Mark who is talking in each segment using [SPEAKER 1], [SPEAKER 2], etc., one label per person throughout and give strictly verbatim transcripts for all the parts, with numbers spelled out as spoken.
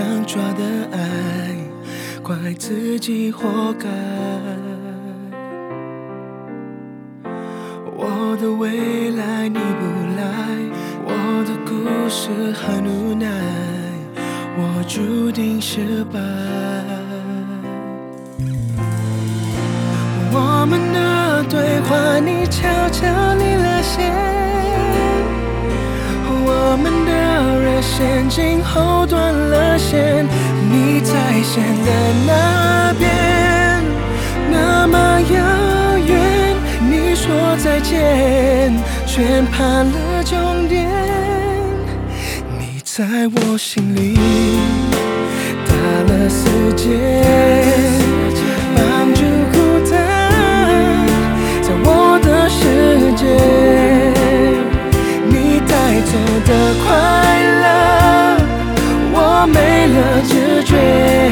[SPEAKER 1] 想抓的爱，怪自己活该。我的未来你不来，我的故事很无奈，我注定失败。我们的对话你悄悄离了线，我们的热线今后断了线，你在线的那边那么遥远，你说再见却怕了终点，你在我心里打了死结，绑住孤单在我的世界，你带走的快乐我没了知觉，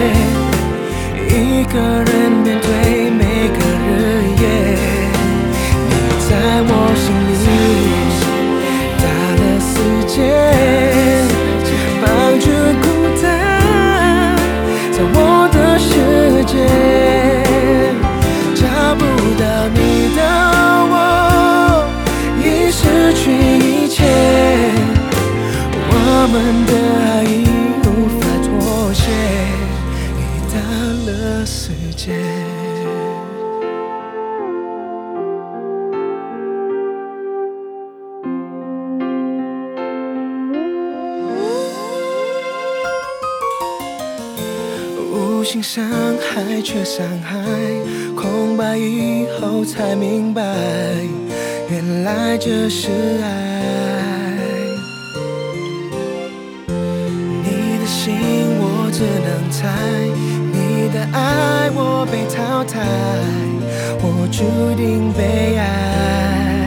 [SPEAKER 1] 一个人面对每个日夜，你在我心里打了死结，绑住孤单在我的世界，找不到你的我已失去一切，我们的爱已无法妥协，你打了死结。无心伤害却伤害，空白以后才明白，原来这是爱。你的心我只能猜，你的爱我被淘汰，我注定被爱。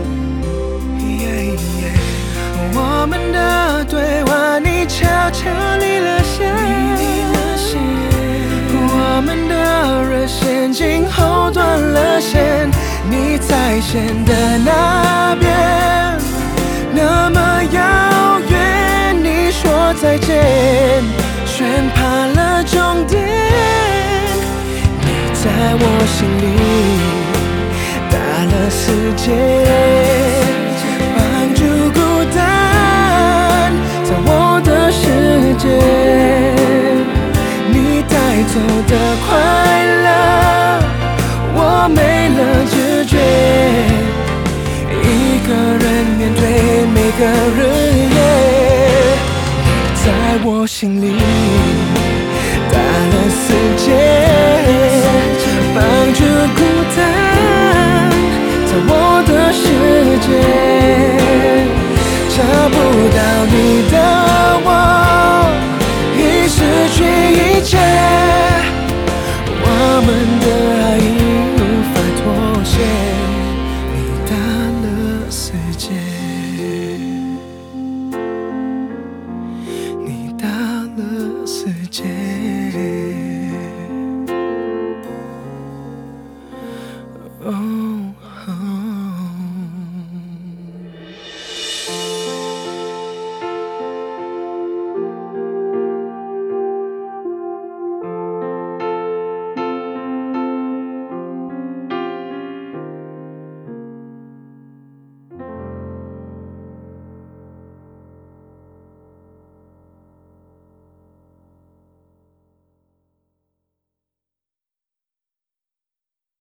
[SPEAKER 1] 我们的对话你悄悄离了线，我们的热线今后断了线，你在线的那边那么遥远，你说再见全怕了终点，你在我心里打了死结，绑住孤单在我的世界，你带走的快乐我没了知觉，一个人面对每个日夜，你在我心里打了死结，绑住孤单在我的世界，找不到你的我已失去一切，我们的